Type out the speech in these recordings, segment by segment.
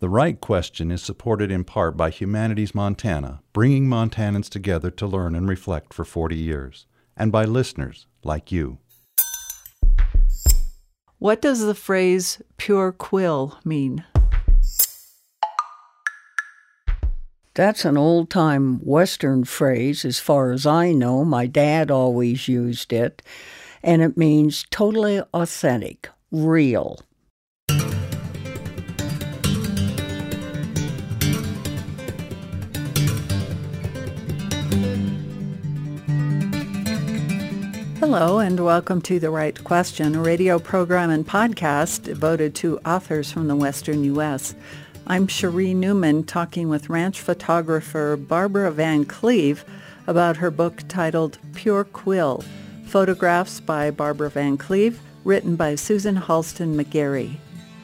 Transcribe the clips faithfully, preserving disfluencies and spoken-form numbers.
The Right Question is supported in part by Humanities Montana, bringing Montanans together to learn and reflect for forty years, and by listeners like you. What does the phrase pure quill mean? That's an old-time Western phrase, as far as I know. My dad always used it, and it means totally authentic, real. Hello, and welcome to The Right Question, a radio program and podcast devoted to authors from the Western U S I'm Cherie Newman, talking with ranch photographer Barbara Van Cleve about her book titled Pure Quill, Photographs by Barbara Van Cleve, written by Susan Halston McGarry.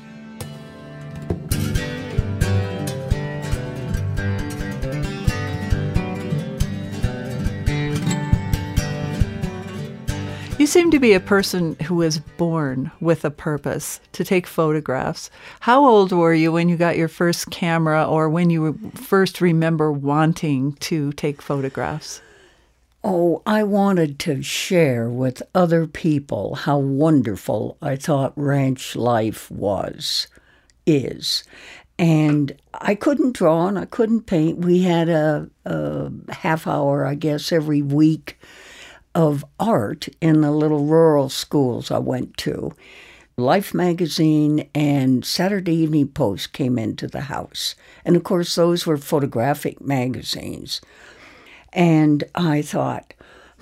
You seem to be a person who was born with a purpose, to take photographs. How old were you when you got your first camera, or when you first remember wanting to take photographs? Oh, I wanted to share with other people how wonderful I thought ranch life was, is. And I couldn't draw and I couldn't paint. We had a, a half hour, I guess, every week of art in the little rural schools I went to. Life magazine and Saturday Evening Post came into the house. And of course, those were photographic magazines. And I thought,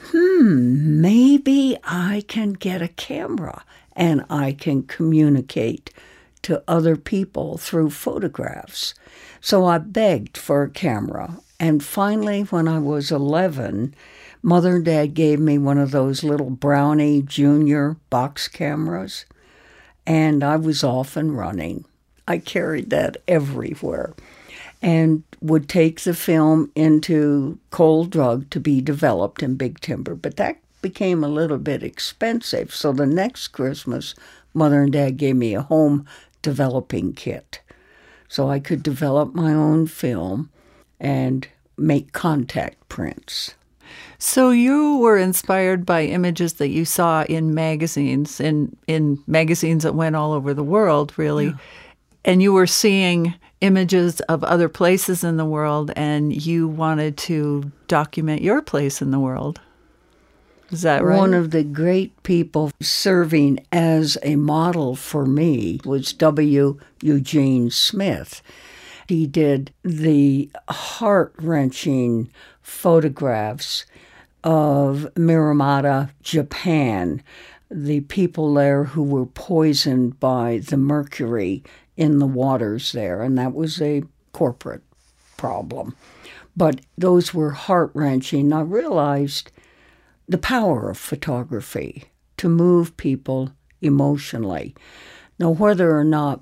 hmm, maybe I can get a camera and I can communicate to other people through photographs. So I begged for a camera. And finally, when I was eleven, Mother and Dad gave me one of those little Brownie Junior box cameras, and I was off and running. I carried that everywhere and would take the film into Cold Drug to be developed in Big Timber, but that became a little bit expensive. So the next Christmas, Mother and Dad gave me a home developing kit so I could develop my own film and make contact prints. So you were inspired by images that you saw in magazines, in, in magazines that went all over the world, really. Yeah. And you were seeing images of other places in the world, and you wanted to document your place in the world. Is that right? One of the great people serving as a model for me was W. Eugene Smith. He did the heart-wrenching photographs of Miramata, Japan, the people there who were poisoned by the mercury in the waters there, and that was a corporate problem. But those were heart-wrenching. I realized the power of photography to move people emotionally. Now, whether or not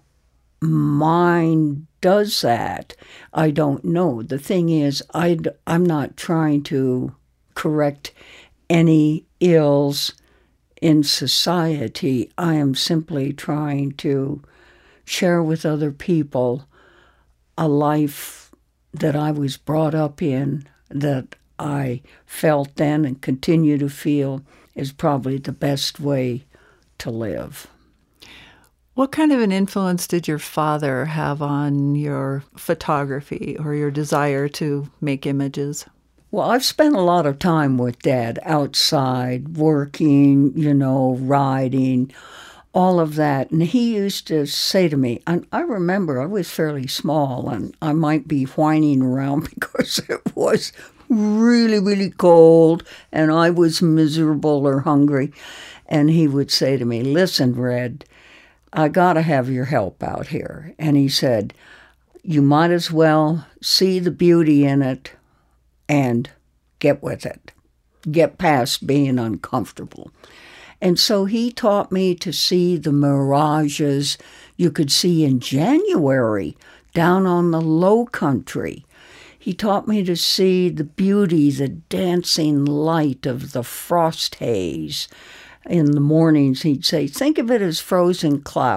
mine does that, I don't know. The thing is, I'd, I'm not trying to correct any ills in society. I am simply trying to share with other people a life that I was brought up in, that I felt then and continue to feel is probably the best way to live. What kind of an influence did your father have on your photography or your desire to make images? Well, I've spent a lot of time with Dad outside, working, you know, riding, all of that. And he used to say to me, and I remember I was fairly small and I might be whining around because it was really, really cold and I was miserable or hungry. And he would say to me, listen, Red, I got to have your help out here. And he said, you might as well see the beauty in it and get with it. Get past being uncomfortable. And so he taught me to see the mirages you could see in January down on the low country. He taught me to see the beauty, the dancing light of the frost haze. In the mornings, he'd say, think of it as frozen cloud.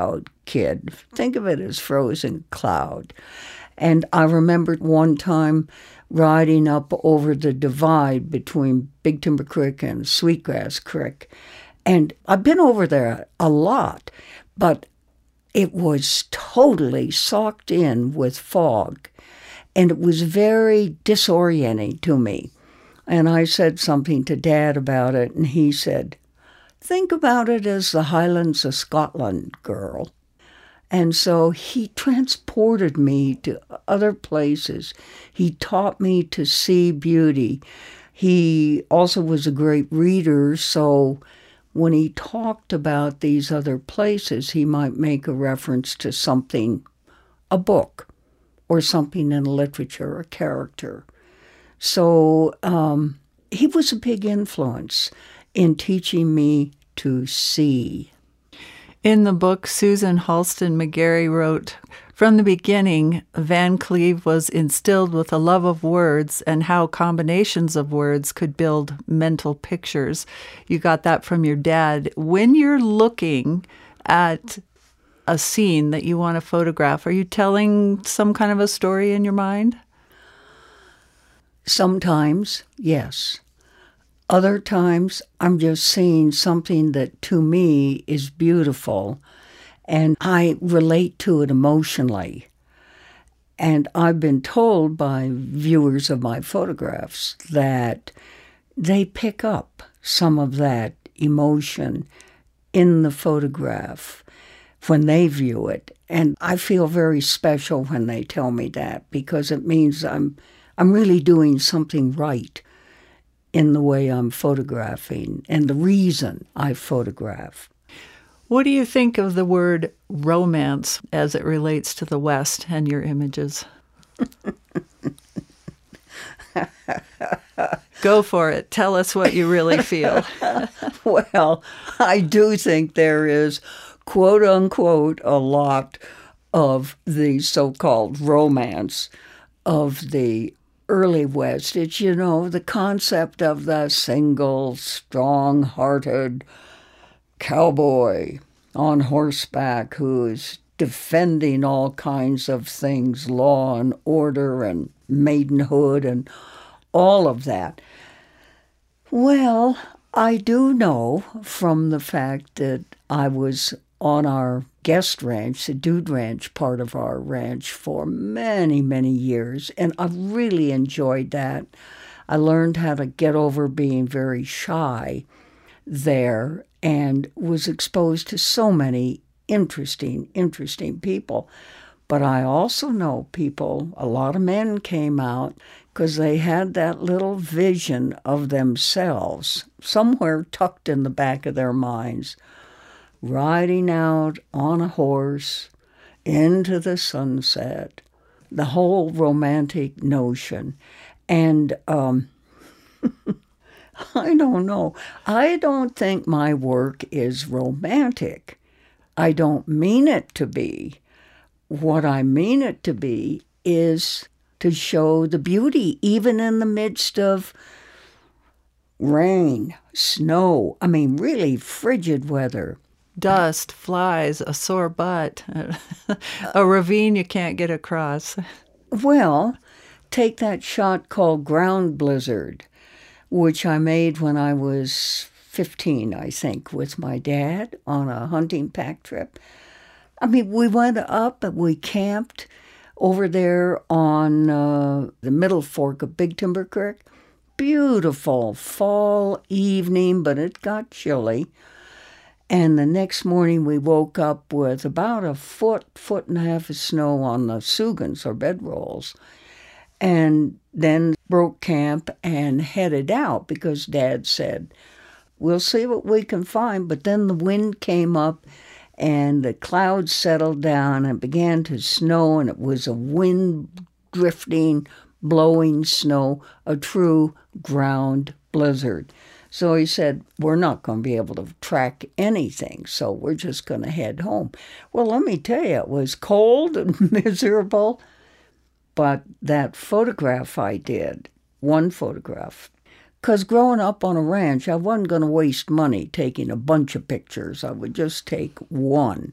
kid. Think of it as frozen cloud. And I remember one time riding up over the divide between Big Timber Creek and Sweetgrass Creek. And I've been over there a lot, but it was totally socked in with fog. And it was very disorienting to me. And I said something to Dad about it, and he said, think about it as the Highlands of Scotland, girl. And so he transported me to other places. He taught me to see beauty. He also was a great reader, so when he talked about these other places, he might make a reference to something, a book, or something in literature, a character. So um, he was a big influence in teaching me to see. In the book, Susan Halston McGarry wrote, from the beginning, Van Cleve was instilled with a love of words and how combinations of words could build mental pictures. You got that from your dad. When you're looking at a scene that you want to photograph, are you telling some kind of a story in your mind? Sometimes, yes. Other times, I'm just seeing something that to me is beautiful, and I relate to it emotionally. And I've been told by viewers of my photographs that they pick up some of that emotion in the photograph when they view it. And I feel very special when they tell me that, because it means I'm I'm really doing something right in the way I'm photographing and the reason I photograph. What do you think of the word romance as it relates to the West and your images? Go for it. Tell us what you really feel. Well, I do think there is, quote unquote, a lot of the so-called romance of the early West. It's, you know, the concept of the single, strong-hearted cowboy on horseback who's defending all kinds of things, law and order and maidenhood and all of that. Well, I do know from the fact that I was on our guest ranch, the Dude Ranch part of our ranch, for many, many years, and I really enjoyed that. I learned how to get over being very shy there and was exposed to so many interesting, interesting people. But I also know people, a lot of men came out because they had that little vision of themselves somewhere tucked in the back of their minds, riding out on a horse into the sunset, the whole romantic notion. And um, I don't know. I don't think my work is romantic. I don't mean it to be. What I mean it to be is to show the beauty, even in the midst of rain, snow, I mean, really frigid weather. Dust, flies, a sore butt, a ravine you can't get across. Well, take that shot called Ground Blizzard, which I made when I was fifteen, I think, with my dad on a hunting pack trip. I mean, we went up and we camped over there on uh, the middle fork of Big Timber Creek. Beautiful fall evening, but it got chilly. And the next morning we woke up with about a foot, foot and a half of snow on the sugans or bedrolls. And then broke camp and headed out because Dad said, we'll see what we can find. But then the wind came up and the clouds settled down and it began to snow, and it was a wind drifting, blowing snow, a true ground blizzard. So he said, we're not going to be able to track anything, so we're just going to head home. Well, let me tell you, it was cold and miserable, but that photograph I did, one photograph, because growing up on a ranch, I wasn't going to waste money taking a bunch of pictures. I would just take one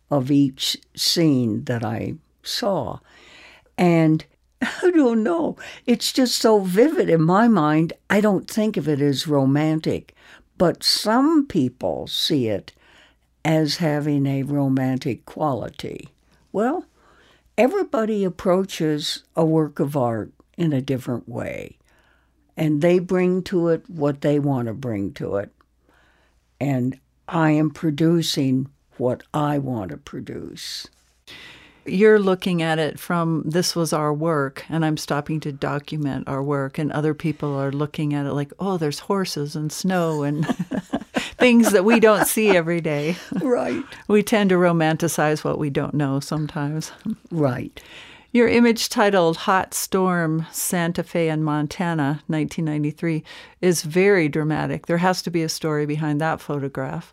of each scene that I saw. And I don't know, it's just so vivid in my mind, I don't think of it as romantic. But some people see it as having a romantic quality. Well, everybody approaches a work of art in a different way, and they bring to it what they want to bring to it. And I am producing what I want to produce. You're looking at it from, this was our work, and I'm stopping to document our work, and other people are looking at it like, oh, there's horses and snow and things that we don't see every day. Right. We tend to romanticize what we don't know sometimes. Right. Your image titled Hot Storm, Santa Fe and Montana, nineteen ninety-three, is very dramatic. There has to be a story behind that photograph.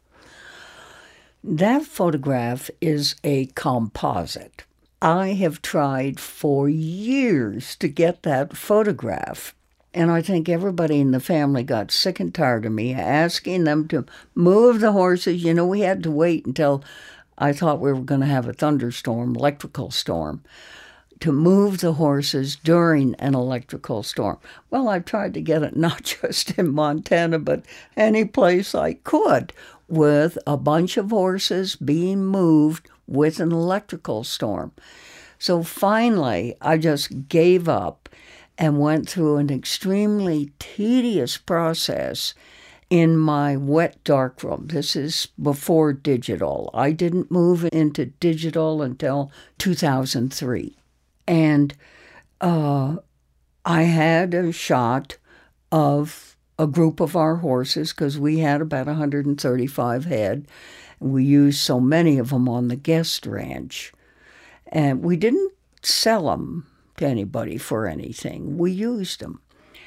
That photograph is a composite. I have tried for years to get that photograph, and I think everybody in the family got sick and tired of me asking them to move the horses. You know, we had to wait until I thought we were going to have a thunderstorm, electrical storm, to move the horses during an electrical storm. Well, I tried to get it not just in Montana, but any place I could, with a bunch of horses being moved with an electrical storm. So finally, I just gave up and went through an extremely tedious process in my wet darkroom. This is before digital. I didn't move into digital until two thousand three. And uh, I had a shot of a group of our horses, because we had about one hundred thirty-five head, and we used so many of them on the guest ranch. And we didn't sell them to anybody for anything. We used them.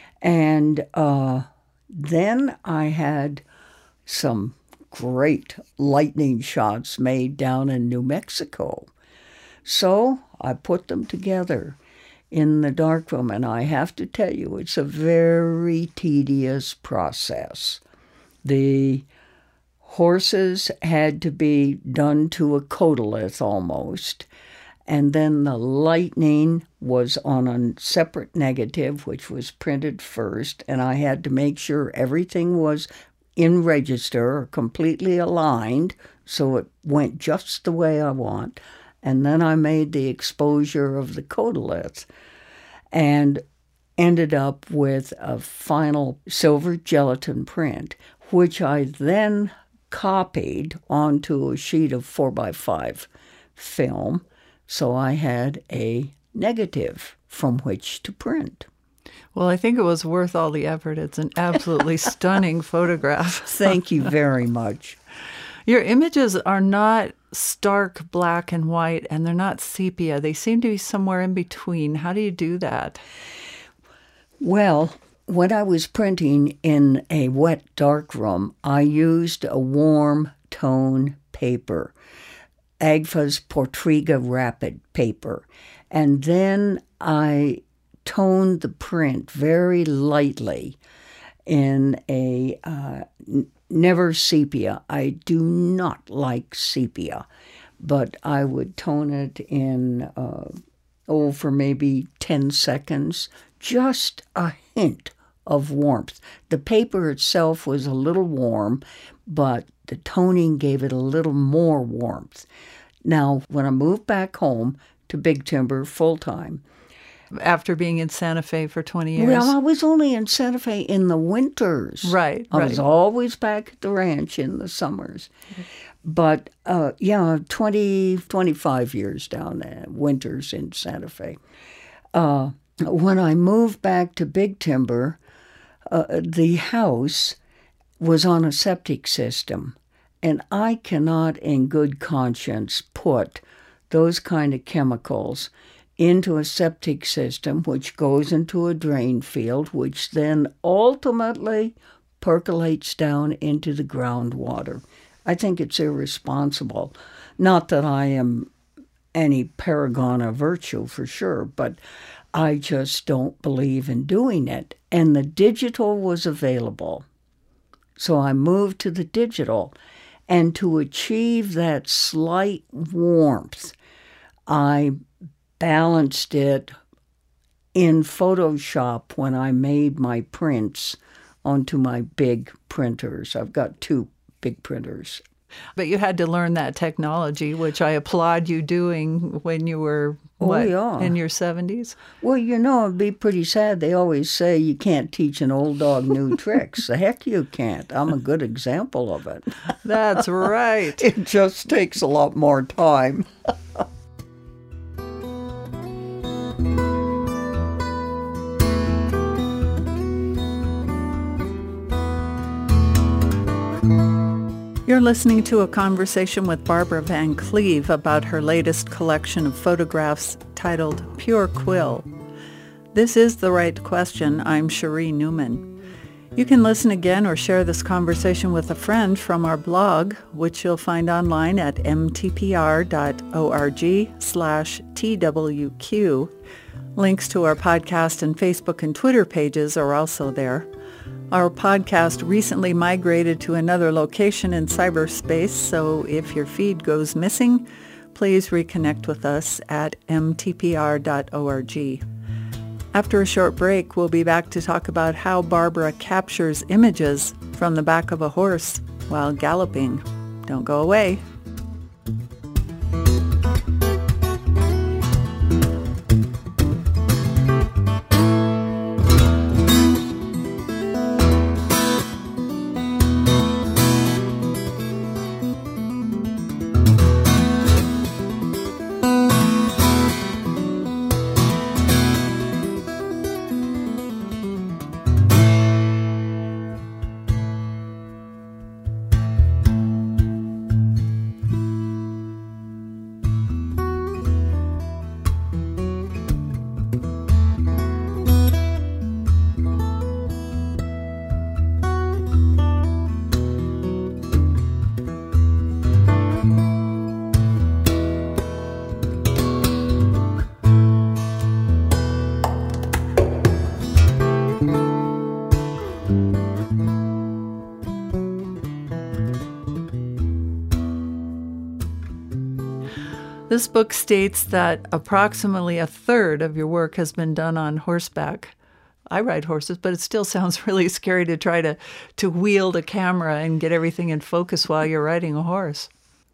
And uh, then I had some great lightning shots made down in New Mexico. So I put them together in the darkroom, and I have to tell you, it's a very tedious process. The horses had to be done to a codolith almost, and then the lightning was on a separate negative, which was printed first, and I had to make sure everything was in register or completely aligned, so it went just the way I want. And then I made the exposure of the codolith and ended up with a final silver gelatin print, which I then copied onto a sheet of four by five film. So I had a negative from which to print. Well, I think it was worth all the effort. It's an absolutely stunning photograph. Thank you very much. Your images are not stark black and white, and they're not sepia. They seem to be somewhere in between. How do you do that? Well, when I was printing in a wet darkroom, I used a warm tone paper, Agfa's Portriga Rapid paper, and then I toned the print very lightly in a uh, never sepia. I do not like sepia, but I would tone it in, uh, oh, for maybe ten seconds, just a hint of warmth. The paper itself was a little warm, but the toning gave it a little more warmth. Now, when I moved back home to Big Timber full-time, after being in Santa Fe for twenty years? Well, I was only in Santa Fe in the winters. Right, I right. was always back at the ranch in the summers. But, uh, yeah, twenty, twenty-five years down there, winters in Santa Fe. Uh, when I moved back to Big Timber, uh, the house was on a septic system. And I cannot in good conscience put those kind of chemicals into a septic system, which goes into a drain field, which then ultimately percolates down into the groundwater. I think it's irresponsible. Not that I am any paragon of virtue for sure, but I just don't believe in doing it. And the digital was available. So I moved to the digital. And to achieve that slight warmth, I balanced it in Photoshop when I made my prints onto my big printers. I've got two big printers. But you had to learn that technology, which I applaud you doing when you were, what, oh, yeah. in your seventies? Well, you know, it'd be pretty sad. They always say you can't teach an old dog new tricks. The heck you can't. I'm a good example of it. That's right. It just takes a lot more time. You're listening to a conversation with Barbara Van Cleve about her latest collection of photographs titled Pure Quill. This is The Right Question. I'm Cherie Newman. You can listen again or share this conversation with a friend from our blog, which you'll find online at m t p r dot org slash T W Q. Links to our podcast and Facebook and Twitter pages are also there. Our podcast recently migrated to another location in cyberspace, so if your feed goes missing, please reconnect with us at m t p r dot org. After a short break, we'll be back to talk about how Barbara captures images from the back of a horse while galloping. Don't go away. This book states that approximately a third of your work has been done on horseback. I ride horses, but it still sounds really scary to try to, to wield a camera and get everything in focus while you're riding a horse.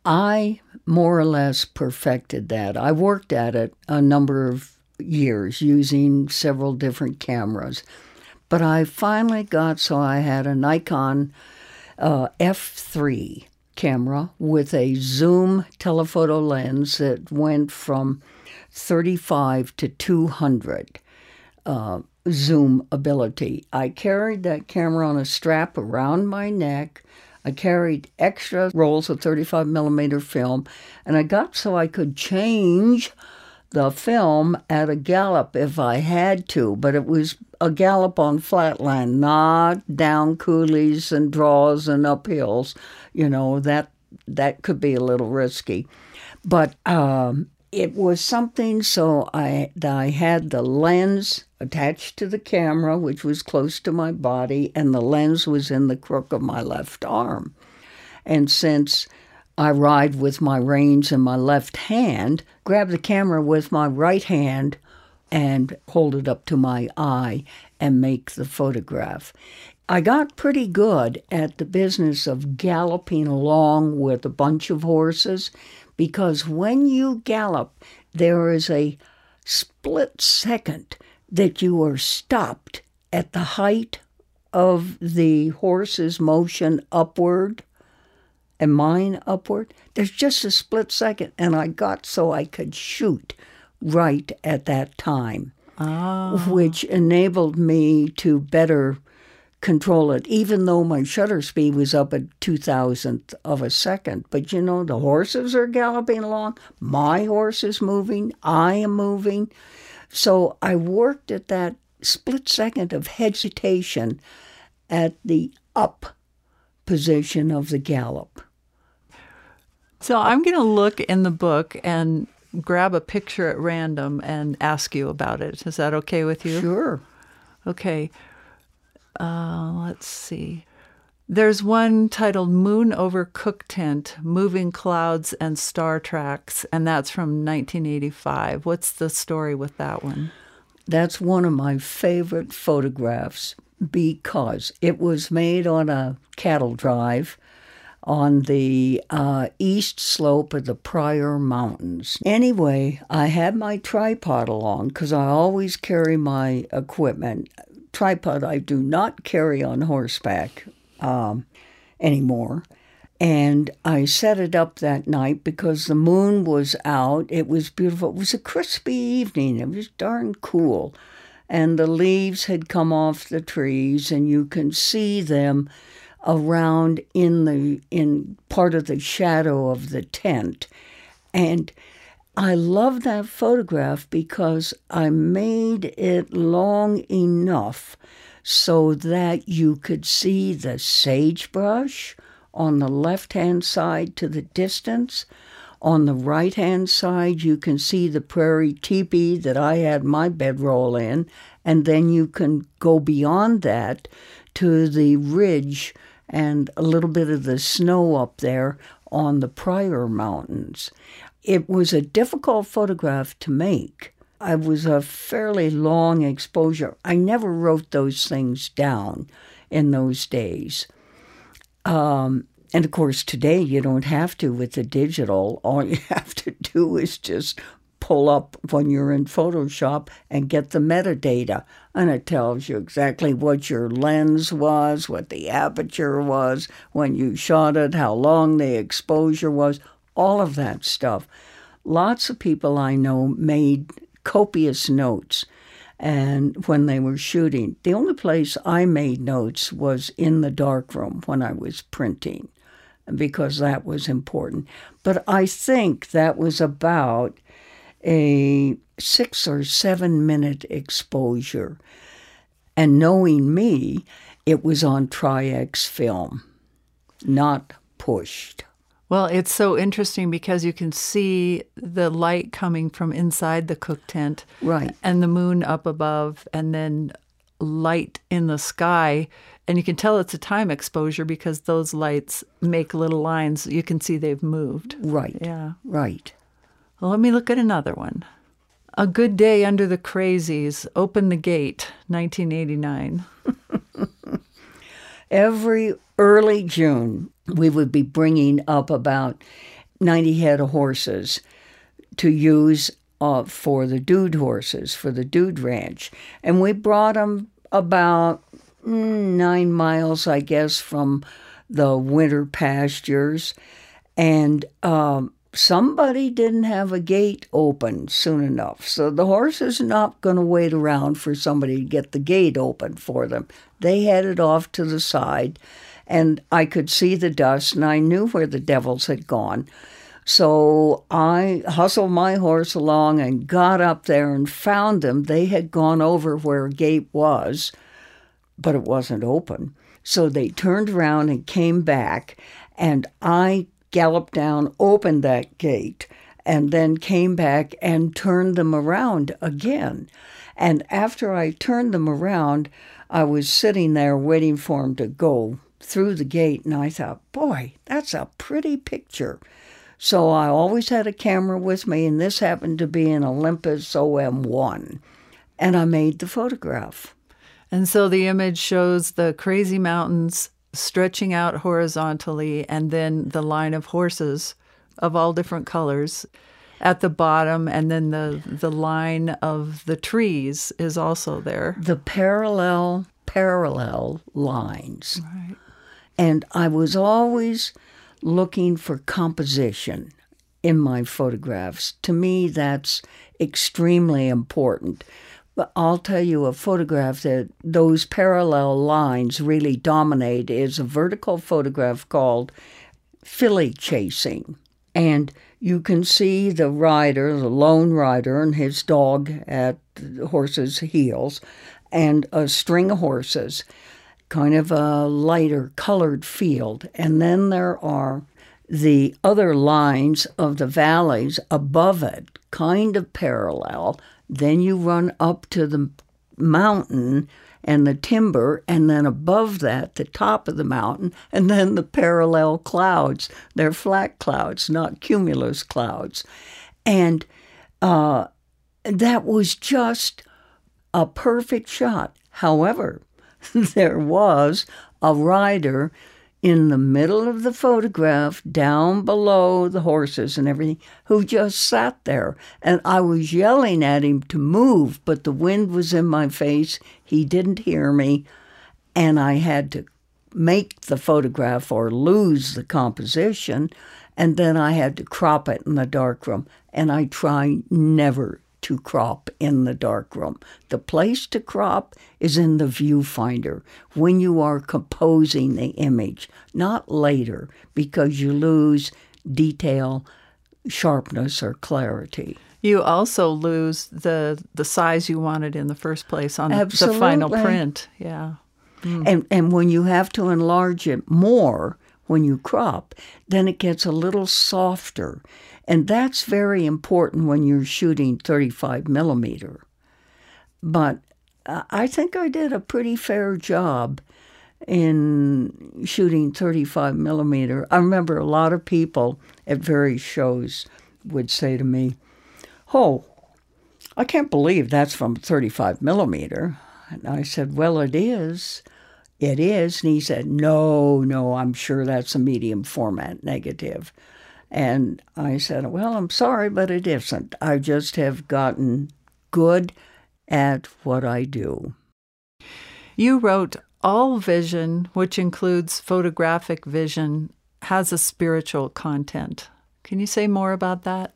I more or less perfected that. I worked at it a number of years using several different cameras. But I finally got so I had a Nikon uh, F three camera with a zoom telephoto lens that went from thirty-five to two hundred uh, zoom ability. I carried that camera on a strap around my neck. I carried extra rolls of thirty-five millimeter film, and I got so I could change the film at a gallop if I had to, but it was a gallop on flatland, not down coulees and draws and up hills. You know, that that could be a little risky. But um, it was something so I, that I had the lens attached to the camera, which was close to my body, and the lens was in the crook of my left arm. And since I ride with my reins in my left hand, grab the camera with my right hand and hold it up to my eye and make the photograph. I got pretty good at the business of galloping along with a bunch of horses, because when you gallop, there is a split second that you are stopped at the height of the horse's motion upward and mine upward. There's just a split second, and I got so I could shoot right at that time, oh. which enabled me to better control it, even though my shutter speed was up at two thousandth of a second. But, you know, the horses are galloping along. My horse is moving. I am moving. So I worked at that split second of hesitation at the up position of the gallop. So I'm going to look in the book and grab a picture at random and ask you about it. Is that okay with you? Sure. Okay. Uh, let's see. There's one titled Moon Over Cook Tent, Moving Clouds and Star Tracks, and that's from nineteen eighty-five. What's the story with that one? That's one of my favorite photographs because it was made on a cattle drive on the uh, east slope of the Pryor Mountains. Anyway, I had my tripod along because I always carry my equipment. Tripod I do not carry on horseback um, anymore. And I set it up that night because the moon was out. It was beautiful. It was a crispy evening. It was darn cool. And the leaves had come off the trees, and you can see them around in the in part of the shadow of the tent. And I love that photograph because I made it long enough so that you could see the sagebrush on the left-hand side to the distance. On the right-hand side, you can see the prairie teepee that I had my bedroll in, and then you can go beyond that to the ridge and a little bit of the snow up there on the Pryor Mountains. It was a difficult photograph to make. It was a fairly long exposure. I never wrote those things down in those days. Um, and of course, today you don't have to with the digital. All you have to do is just pull up when you're in Photoshop and get the metadata. And it tells you exactly what your lens was, what the aperture was, when you shot it, how long the exposure was, all of that stuff. Lots of people I know made copious notes and when they were shooting. The only place I made notes was in the darkroom when I was printing, because that was important. But I think that was about a six or seven minute exposure. And knowing me, it was on Tri-X film, not pushed. Well, it's so interesting because you can see the light coming from inside the cook tent. Right. And the moon up above, and then light in the sky. And you can tell it's a time exposure because those lights make little lines. You can see they've moved. Right. Yeah. Right. Well, let me look at another one. A Good Day Under the Crazies, Open the Gate, nineteen eighty-nine. Every early June, we would be bringing up about ninety head of horses to use uh, for the dude horses, for the dude ranch. And we brought them about mm, nine miles, I guess, from the winter pastures. And um, somebody didn't have a gate open soon enough. So the horses are not going to wait around for somebody to get the gate open for them. They headed off to the side, and I could see the dust, and I knew where the devils had gone. So I hustled my horse along and got up there and found them. They had gone over where a gate was, but it wasn't open. So they turned around and came back, and I galloped down, opened that gate, and then came back and turned them around again. And after I turned them around, I was sitting there waiting for them to go through the gate, and I thought, boy, that's a pretty picture. So I always had a camera with me, and this happened to be an Olympus O M one, and I made the photograph. And so the image shows the crazy mountains stretching out horizontally, and then the line of horses of all different colors at the bottom, and then the the line of the trees is also there. The parallel, parallel lines. Right. And I was always looking for composition in my photographs. To me, that's extremely important. But I'll tell you a photograph that those parallel lines really dominate is a vertical photograph called Filly Chasing. And you can see the rider, the lone rider, and his dog at the horse's heels, and a string of horses, kind of a lighter colored field. And then there are the other lines of the valleys above it, kind of parallel. Then you run up to the mountain, and the timber, and then above that, the top of the mountain, and then the parallel clouds. They're flat clouds, not cumulus clouds. And uh, that was just a perfect shot. However, there was a rider in the middle of the photograph, down below the horses and everything, who just sat there. And I was yelling at him to move, but the wind was in my face. He didn't hear me, and I had to make the photograph or lose the composition, and then I had to crop it in the darkroom. And I try never to crop in the darkroom. The place to crop is in the viewfinder when you are composing the image, not later, because you lose detail, sharpness, or clarity. You also lose the the size you wanted in the first place on Absolutely. the final print. Yeah. Mm. And and when you have to enlarge it more when you crop, then it gets a little softer. And that's very important when you're shooting thirty-five millimeter. But uh, I think I did a pretty fair job in shooting thirty-five millimeter. I remember a lot of people at various shows would say to me, "Oh, I can't believe that's from thirty-five millimeter." And I said, "Well, it is. It is." And he said, no, no, I'm sure that's a medium format negative. And I said, well, I'm sorry, but it isn't. I just have gotten good at what I do. You wrote, all vision, which includes photographic vision, has a spiritual content. Can you say more about that?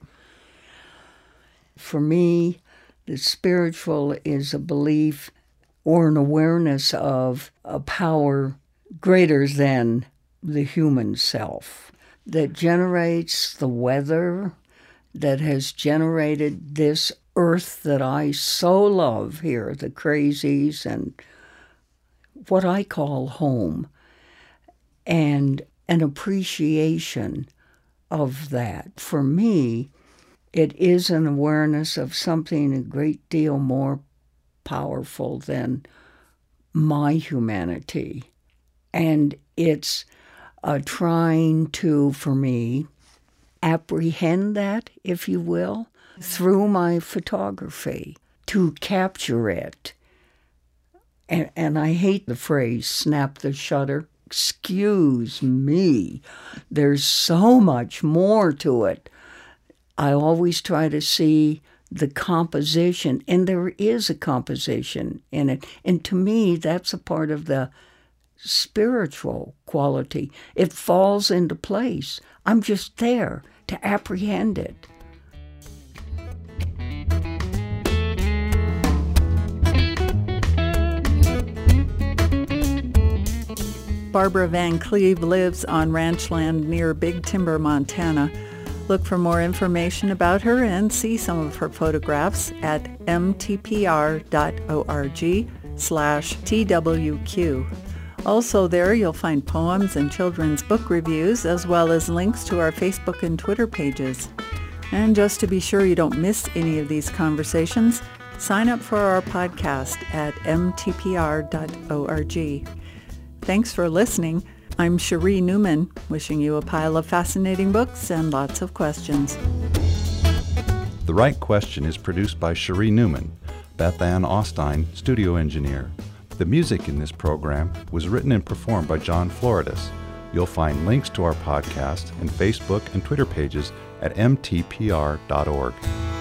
For me, the spiritual is a belief or an awareness of a power greater than the human self that generates the weather, that has generated this earth that I so love here, the crazies, and what I call home, and an appreciation of that. For me, it is an awareness of something a great deal more powerful than my humanity. And it's uh, trying to, for me, apprehend that, if you will, through my photography, to capture it. And, and I hate the phrase, snap the shutter. Excuse me. There's so much more to it. I always try to see the composition, and there is a composition in it. And to me, that's a part of the spiritual quality. It falls into place. I'm just there to apprehend it. Barbara Van Cleve lives on ranch land near Big Timber, Montana. Look for more information about her and see some of her photographs at mtpr.org slash twq. Also there you'll find poems and children's book reviews, as well as links to our Facebook and Twitter pages. And just to be sure you don't miss any of these conversations, sign up for our podcast at m t p r dot org. Thanks for listening. I'm Cherie Newman, wishing you a pile of fascinating books and lots of questions. The Right Question is produced by Cherie Newman, Beth Ann Austin, studio engineer. The music in this program was written and performed by John Floridis. You'll find links to our podcast and Facebook and Twitter pages at m t p r dot org.